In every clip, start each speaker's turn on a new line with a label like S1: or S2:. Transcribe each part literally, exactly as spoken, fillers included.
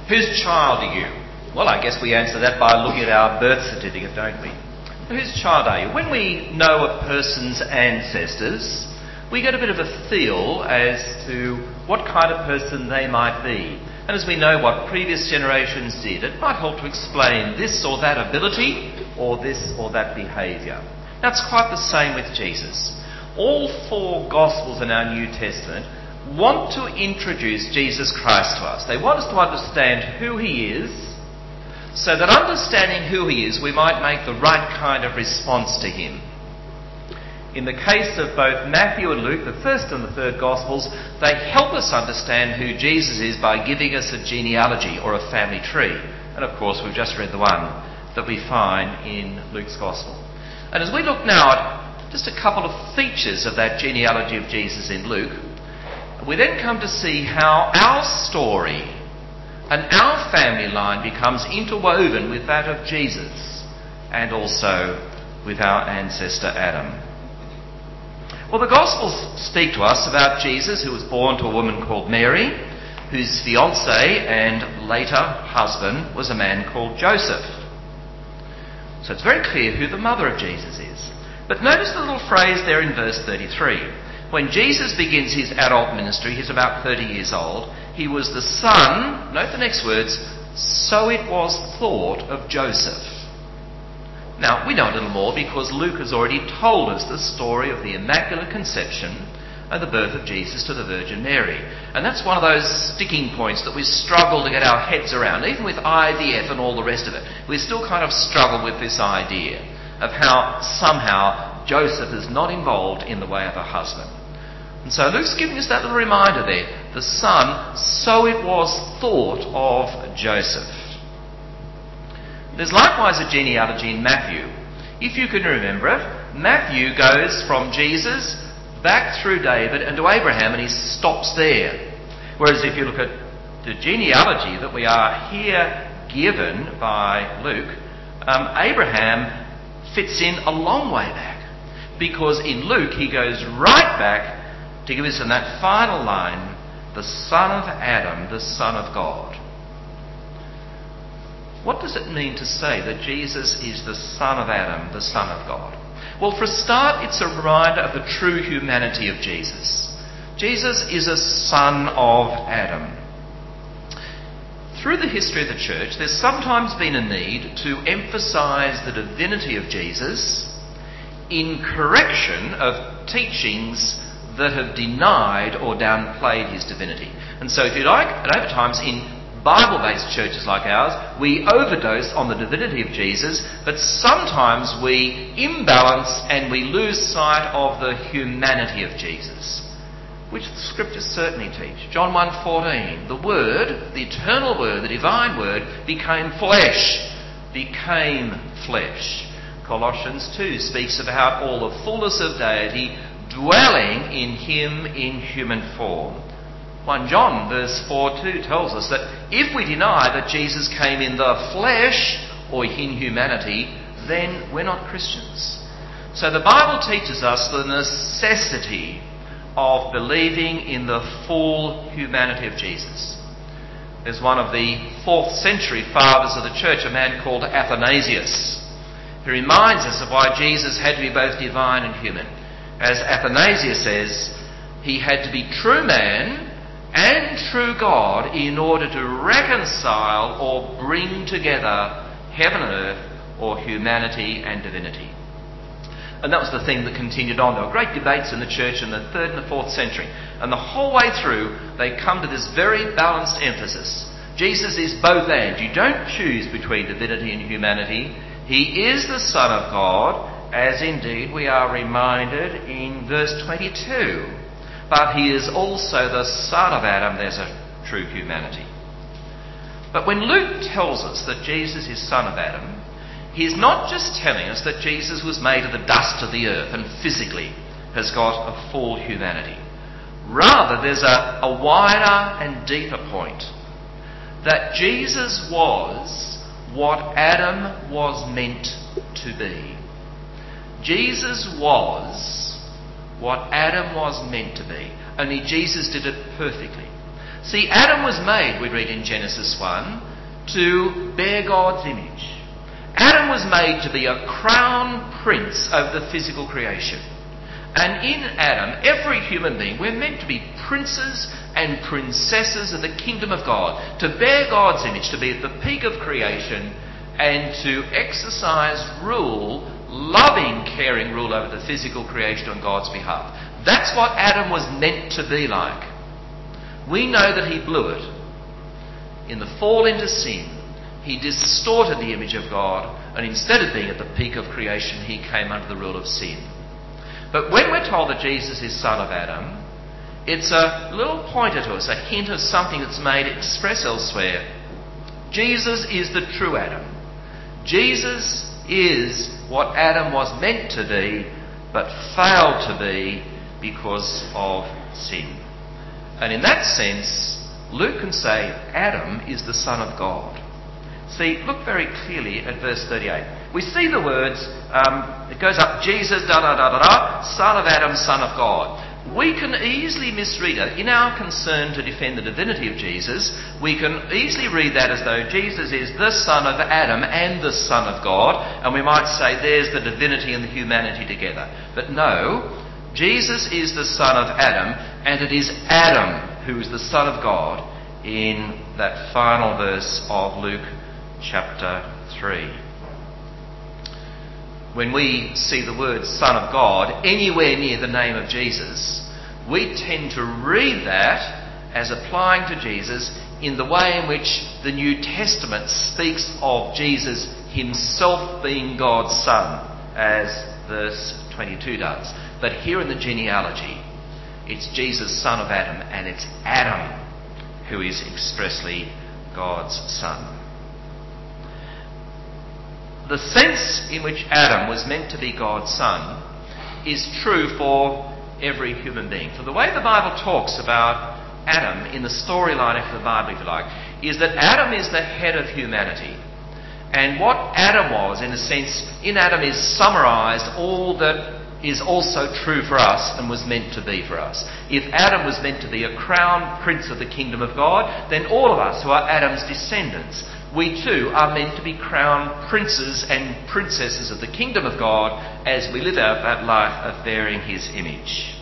S1: Whose child are you? Well, I guess we answer that by looking at our birth certificate, don't we? Whose child are you? When we know a person's ancestors, we get a bit of a feel as to what kind of person they might be. And as we know what previous generations did, it might help to explain this or that ability or this or that behaviour. That's quite the same with Jesus. All four Gospels in our New Testament want to introduce Jesus Christ to us. They want us to understand who he is, so that understanding who he is, we might make the right kind of response to him. In the case of both Matthew and Luke, the first and the third Gospels, they help us understand who Jesus is by giving us a genealogy or a family tree. And of course, we've just read the one that we find in Luke's Gospel. And as we look now at just a couple of features of that genealogy of Jesus in Luke, we then come to see how our story and our family line becomes interwoven with that of Jesus and also with our ancestor Adam. Well, the Gospels speak to us about Jesus, who was born to a woman called Mary, whose fiancé and later husband was a man called Joseph. So it's very clear who the mother of Jesus is. But notice the little phrase there in verse thirty-three. When Jesus begins his adult ministry, he's about thirty years old, he was the son, note the next words, so it was thought of Joseph. Now, we know a little more because Luke has already told us the story of the Immaculate Conception and the birth of Jesus to the Virgin Mary. And that's one of those sticking points that we struggle to get our heads around. Even with I V F and all the rest of it, we still kind of struggle with this idea of how somehow Joseph is not involved in the way of a husband. And so Luke's giving us that little reminder there. The son, so it was thought of Joseph. There's likewise a genealogy in Matthew. If you can remember it, Matthew goes from Jesus back through David and to Abraham, and he stops there. Whereas if you look at the genealogy that we are here given by Luke, um, Abraham fits in a long way back. Because in Luke he goes right back to give us in that final line, the son of Adam, the son of God. What does it mean to say that Jesus is the son of Adam, the son of God? Well, for a start, it's a reminder of the true humanity of Jesus. Jesus is a son of Adam. Through the history of the church, there's sometimes been a need to emphasise the divinity of Jesus in correction of teachings that have denied or downplayed his divinity. And so, if you like, at other times in Bible-based churches like ours, we overdose on the divinity of Jesus, but sometimes we imbalance and we lose sight of the humanity of Jesus, which the scriptures certainly teach. John one fourteen, the Word, the eternal Word, the divine Word, became flesh, became flesh. Colossians two speaks about all the fullness of deity dwelling in him in human form. First John verse four two tells us that if we deny that Jesus came in the flesh or in humanity, then we're not Christians. So the Bible teaches us the necessity of believing in the full humanity of Jesus. There's one of the fourth century fathers of the church, a man called Athanasius, who reminds us of why Jesus had to be both divine and human. As Athanasius says, he had to be true man and true God in order to reconcile or bring together heaven and earth, or humanity and divinity. And that was the thing that continued on. There were great debates in the church in the third and the fourth century. And the whole way through, they come to this very balanced emphasis. Jesus is both and. You don't choose between divinity and humanity. He is the Son of God, as indeed we are reminded in verse twenty-two. But he is also the son of Adam. There's a true humanity. But when Luke tells us that Jesus is son of Adam, he's not just telling us that Jesus was made of the dust of the earth and physically has got a full humanity. Rather, there's a, a wider and deeper point. That Jesus was what Adam was meant to be. Jesus was what Adam was meant to be. Only Jesus did it perfectly. See, Adam was made, we read in Genesis one, to bear God's image. Adam was made to be a crown prince over the physical creation. And in Adam, every human being, we're meant to be princes and princesses of the kingdom of God, to bear God's image, to be at the peak of creation, and to exercise rule, loving, caring rule over the physical creation on God's behalf. That's what Adam was meant to be like. We know that he blew it. In the fall into sin, he distorted the image of God, and instead of being at the peak of creation, he came under the rule of sin. But when we're told that Jesus is son of Adam, it's a little pointer to us, a hint of something that's made express elsewhere. Jesus is the true Adam. Jesus is what Adam was meant to be, but failed to be because of sin. And in that sense, Luke can say Adam is the Son of God. See, look very clearly at verse thirty-eight. We see the words, um, it goes up, Jesus, da da da da da, Son of Adam, Son of God. We can easily misread it. In our concern to defend the divinity of Jesus, we can easily read that as though Jesus is the Son of Adam and the Son of God, and we might say there's the divinity and the humanity together. But no, Jesus is the Son of Adam, and it is Adam who is the Son of God in that final verse of Luke chapter three. When we see the word Son of God anywhere near the name of Jesus, we tend to read that as applying to Jesus in the way in which the New Testament speaks of Jesus himself being God's Son, as verse twenty-two does. But here in the genealogy, it's Jesus, son of Adam, and it's Adam who is expressly God's son. The sense in which Adam was meant to be God's son is true for every human being. For the way the Bible talks about Adam in the storyline of the Bible, if you like, is that Adam is the head of humanity. And what Adam was, in a sense, in Adam is summarised all that is also true for us and was meant to be for us. If Adam was meant to be a crown prince of the kingdom of God, then all of us who are Adam's descendants, we too are meant to be crown princes and princesses of the kingdom of God as we live out that life of bearing his image.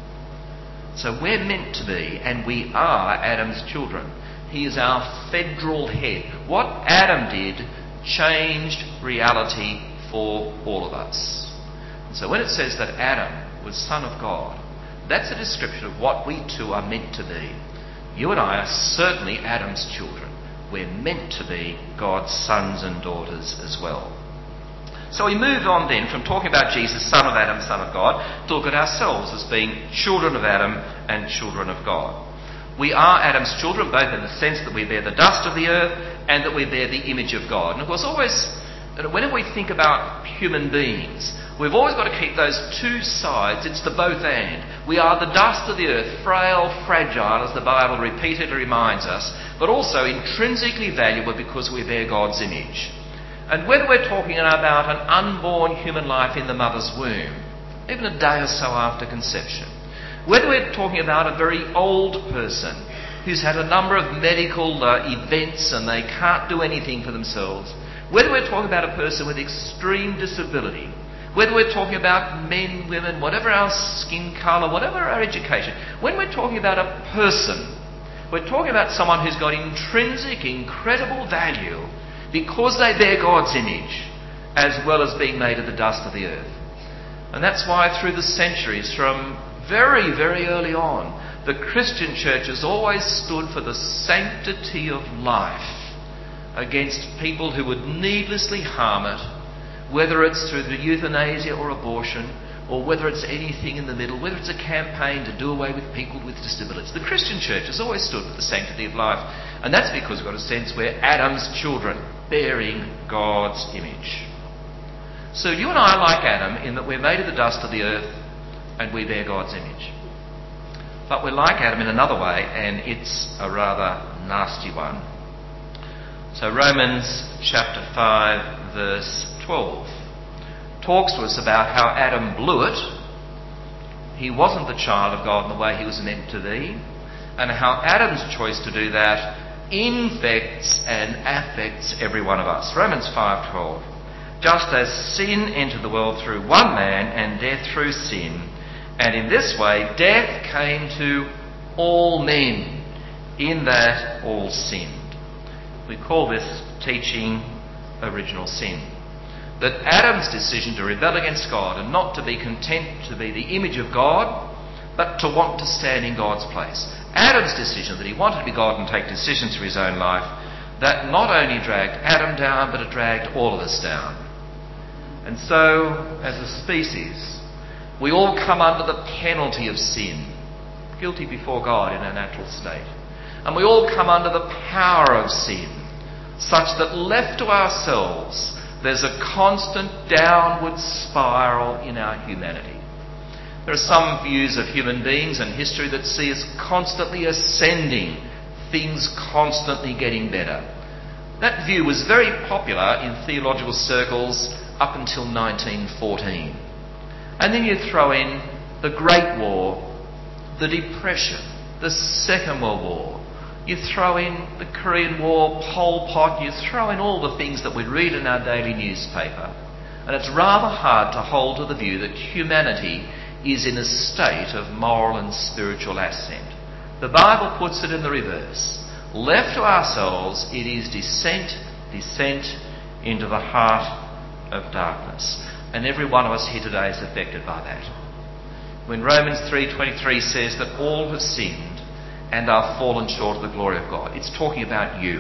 S1: So we're meant to be, and we are, Adam's children. He is our federal head. What Adam did changed reality for all of us. So when it says that Adam was son of God, that's a description of what we too are meant to be. You and I are certainly Adam's children. We're meant to be God's sons and daughters as well. So we move on then from talking about Jesus, son of Adam, son of God, to look at ourselves as being children of Adam and children of God. We are Adam's children, both in the sense that we bear the dust of the earth and that we bear the image of God. And of course, always, whenever we think about human beings, we've always got to keep those two sides. It's the both and. We are the dust of the earth, frail, fragile, as the Bible repeatedly reminds us, but also intrinsically valuable because we bear God's image. And whether we're talking about an unborn human life in the mother's womb, even a day or so after conception, whether we're talking about a very old person who's had a number of medical uh, events and they can't do anything for themselves, whether we're talking about a person with extreme disability, whether we're talking about men, women, whatever our skin colour, whatever our education, when we're talking about a person, we're talking about someone who's got intrinsic, incredible value because they bear God's image, as well as being made of the dust of the earth. And that's why through the centuries, from very, very early on, the Christian church has always stood for the sanctity of life against people who would needlessly harm it, whether it's through the euthanasia or abortion, or whether it's anything in the middle, whether it's a campaign to do away with people with disabilities. The Christian church has always stood for the sanctity of life, and that's because we've got a sense we're Adam's children, bearing God's image. So you and I are like Adam in that we're made of the dust of the earth and we bear God's image. But we're like Adam in another way, and it's a rather nasty one. So Romans chapter five, verse twelve talks to us about how Adam blew it. He wasn't the child of God in the way he was meant to be. and how Adam's choice to do that infects and affects every one of us. Romans five twelve. Just as sin entered the world through one man and death through sin, and in this way death came to all men, in that all sinned. We call this teaching original sin. That Adam's decision to rebel against God and not to be content to be the image of God, but to want to stand in God's place. Adam's decision that he wanted to be God and take decisions for his own life, that not only dragged Adam down, but it dragged all of us down. And so, as a species, we all come under the penalty of sin, guilty before God in our natural state. And we all come under the power of sin, such that left to ourselves, there's a constant downward spiral in our humanity. There are some views of human beings and history that see us constantly ascending, things constantly getting better. That view was very popular in theological circles up until nineteen fourteen. And then you throw in the Great War, the Depression, the Second World War. You throw in the Korean War, Pol Pot, you throw in all the things that we read in our daily newspaper. And it's rather hard to hold to the view that humanity is in a state of moral and spiritual ascent. The Bible puts it in the reverse. Left to ourselves, it is descent, descent into the heart of darkness. And every one of us here today is affected by that. When Romans three twenty-three says that all have sinned and are fallen short of the glory of God, it's talking about you,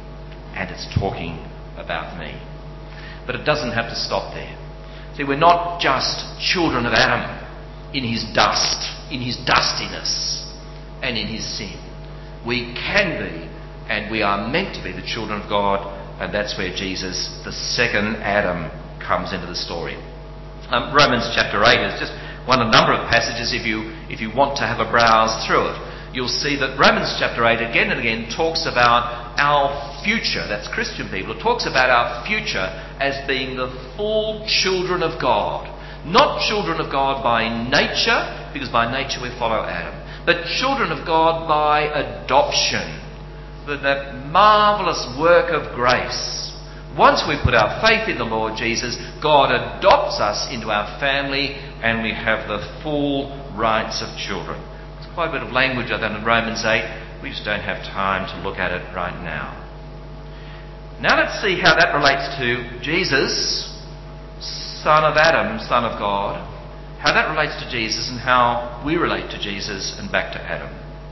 S1: and it's talking about me. But it doesn't have to stop there. See, we're not just children of Adam in his dust, in his dustiness, and in his sin. We can be, and we are meant to be, the children of God, and that's where Jesus, the second Adam, comes into the story. Um, Romans chapter eight is just one of a number of passages. If you if you want to have a browse through it, you'll see that Romans chapter eight again and again talks about our future. That's Christian people. It talks about our future as being the full children of God. Not children of God by nature, because by nature we follow Adam, but children of God by adoption. That, that marvellous work of grace. Once we put our faith in the Lord Jesus, God adopts us into our family and we have the full rights of children. There's quite a bit of language of that in Romans eight. We just don't have time to look at it right now. Now let's see how that relates to Jesus, son of Adam, son of God, how that relates to Jesus and how we relate to Jesus and back to Adam.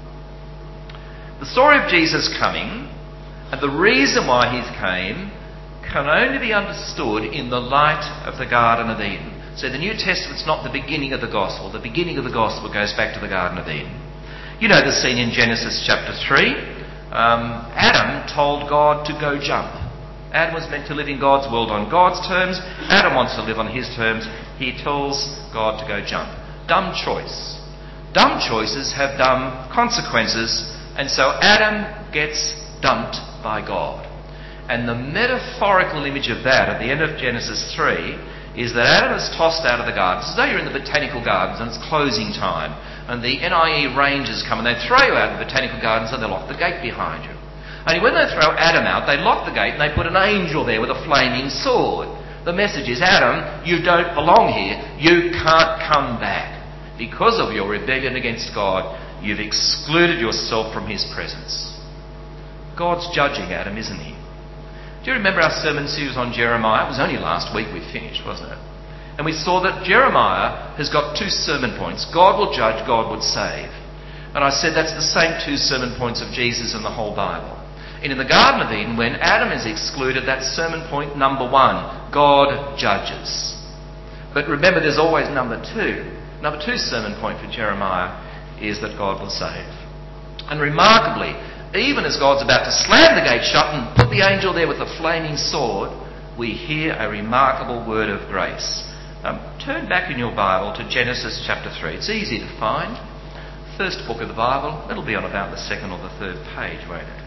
S1: The story of Jesus coming and the reason why he came can only be understood in the light of the Garden of Eden. So the New Testament's not the beginning of the Gospel. The beginning of the Gospel goes back to the Garden of Eden. You know the scene in Genesis chapter three. Um, Adam told God to go jump. Adam was meant to live in God's world on God's terms. Adam wants to live on his terms. He tells God to go jump. Dumb choice. Dumb choices have dumb consequences, and so Adam gets dumped by God. And the metaphorical image of that at the end of Genesis three is that Adam is tossed out of the garden. It's as though you're in the botanical gardens and it's closing time. And the N I E rangers come and they throw you out of the botanical gardens and they lock the gate behind you. Only when they throw Adam out, they lock the gate and they put an angel there with a flaming sword. The message is, Adam, you don't belong here. You can't come back. Because of your rebellion against God, you've excluded yourself from his presence. God's judging Adam, isn't he? Do you remember our sermon series on Jeremiah? It was only last week we finished, wasn't it? And we saw that Jeremiah has got two sermon points. God will judge, God would save. And I said that's the same two sermon points of Jesus in the whole Bible. And in the Garden of Eden, when Adam is excluded, that's sermon point number one. God judges. But remember, there's always number two. Number two sermon point for Jeremiah is that God will save. And remarkably, even as God's about to slam the gate shut and put the angel there with the flaming sword, we hear a remarkable word of grace. Um, turn back in your Bible to Genesis chapter three. It's easy to find. First book of the Bible. It'll be on about the second or the third page, won't it?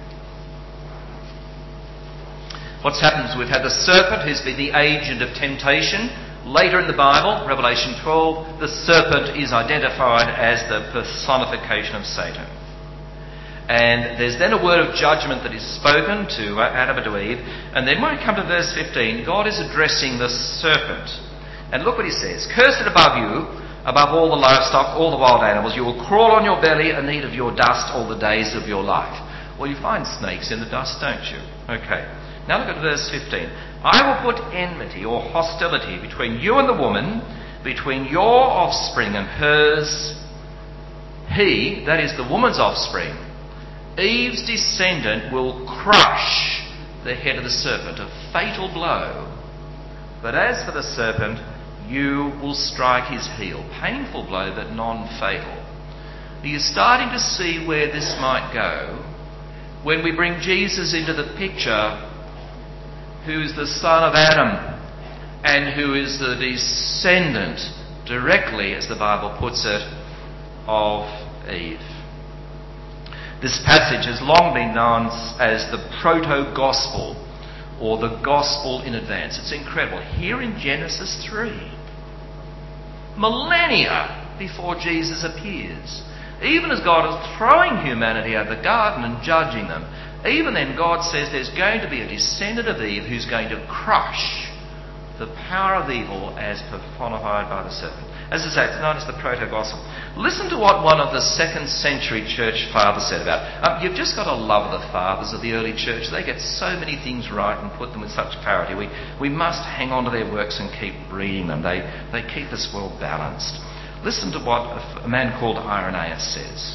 S1: What's happened is we've had the serpent who's been the agent of temptation. Later in the Bible, Revelation twelve, the serpent is identified as the personification of Satan. And there's then a word of judgment that is spoken to Adam and to Eve. And then when we come to verse fifteen, God is addressing the serpent. And look what he says. Cursed above you, above all the livestock, all the wild animals. You will crawl on your belly and eat of your dust all the days of your life. Well, you find snakes in the dust, don't you? Okay. Now look at verse fifteen. I will put enmity or hostility between you and the woman, between your offspring and hers. He, that is the woman's offspring, Eve's descendant, will crush the head of the serpent, a fatal blow. But as for the serpent, you will strike his heel. Painful blow, but non-fatal. You're starting to see where this might go when we bring Jesus into the picture, who is the son of Adam and who is the descendant, directly, as the Bible puts it, of Eve. This passage has long been known as the proto-gospel, or the gospel in advance. It's incredible. Here in Genesis three, millennia before Jesus appears, even as God is throwing humanity out of the garden and judging them, even then God says there's going to be a descendant of Eve who's going to crush the power of evil as personified by the serpent. As I say, it's known as the proto-gospel. Listen to what one of the second century church fathers said about it. Um, you've just got to love the fathers of the early church. They get so many things right and put them with such clarity. We, we must hang on to their works and keep reading them. They, they keep us well balanced. Listen to what a, a man called Irenaeus says.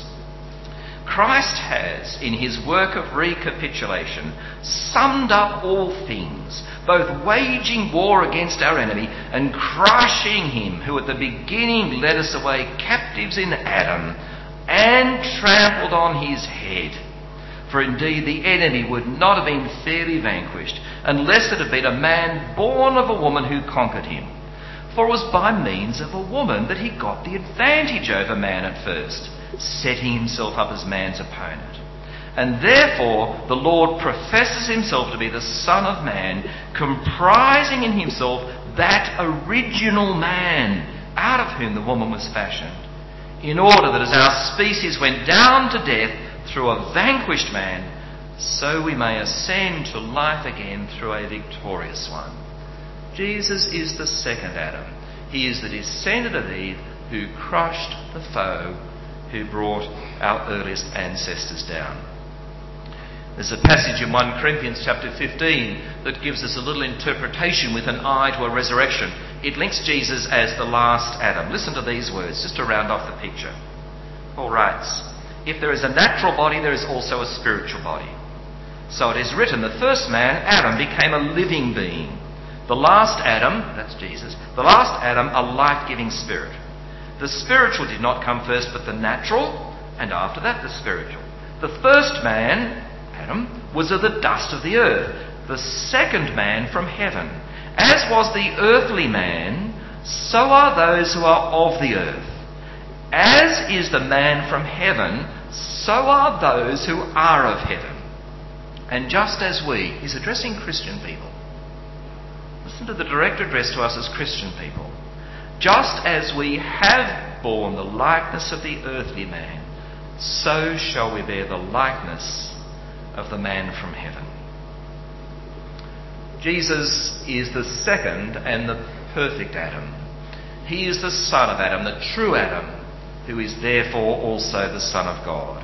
S1: Christ has, in his work of recapitulation, summed up all things, both waging war against our enemy and crushing him who at the beginning led us away captives in Adam and trampled on his head. For indeed the enemy would not have been fairly vanquished unless it had been a man born of a woman who conquered him. For it was by means of a woman that he got the advantage over man at first, setting himself up as man's opponent. And therefore the Lord professes himself to be the Son of Man, comprising in himself that original man out of whom the woman was fashioned, in order that as our species went down to death through a vanquished man, so we may ascend to life again through a victorious one. Jesus is the second Adam. He is the descendant of Eve who crushed the foe who brought our earliest ancestors down. There's a passage in First Corinthians chapter fifteen that gives us a little interpretation with an eye to a resurrection. It links Jesus as the last Adam. Listen to these words, just to round off the picture. Paul writes, if there is a natural body, there is also a spiritual body. So it is written, the first man, Adam, became a living being. The last Adam, that's Jesus, the last Adam, a life-giving spirit. The spiritual did not come first, but the natural, and after that the spiritual. The first man, Adam, was of the dust of the earth, the second man from heaven. As was the earthly man, so are those who are of the earth. As is the man from heaven, so are those who are of heaven. And just as we, he's addressing Christian people. Listen to the direct address to us as Christian people. Just as we have borne the likeness of the earthly man, so shall we bear the likeness of the man from heaven. Jesus is the second and the perfect Adam. He is the son of Adam, the true Adam, who is therefore also the Son of God.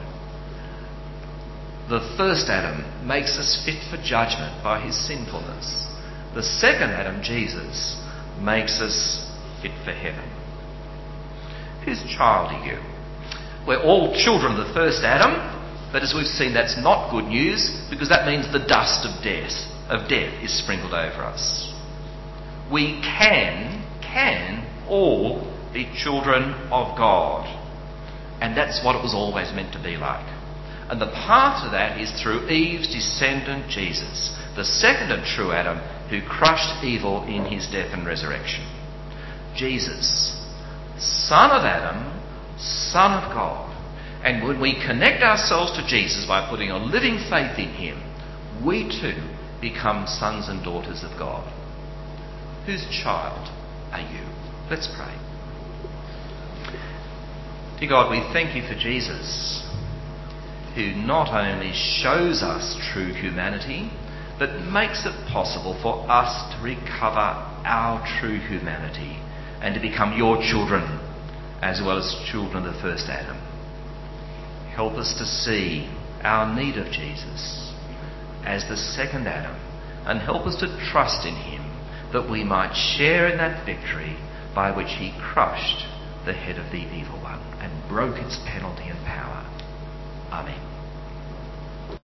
S1: The first Adam makes us fit for judgment by his sinfulness. The second Adam, Jesus, makes us fit for heaven. Whose child are you? We're all children of the first Adam, but as we've seen, that's not good news, because that means the dust of death, of death is sprinkled over us. We can, can all be children of God. And that's what it was always meant to be like. And the path to that is through Eve's descendant, Jesus, the second and true Adam, who crushed evil in his death and resurrection. Jesus, son of Adam, son of God. And when we connect ourselves to Jesus by putting a living faith in him, we too become sons and daughters of God. Whose child are you? Let's pray. Dear God, we thank you for Jesus. who not only shows us true humanity, but makes it possible for us to recover our true humanity and to become your children, as well as children of the first Adam. Help us to see our need of Jesus as the second Adam, and help us to trust in him that we might share in that victory by which he crushed the head of the evil one and broke its penalty and power. Amen.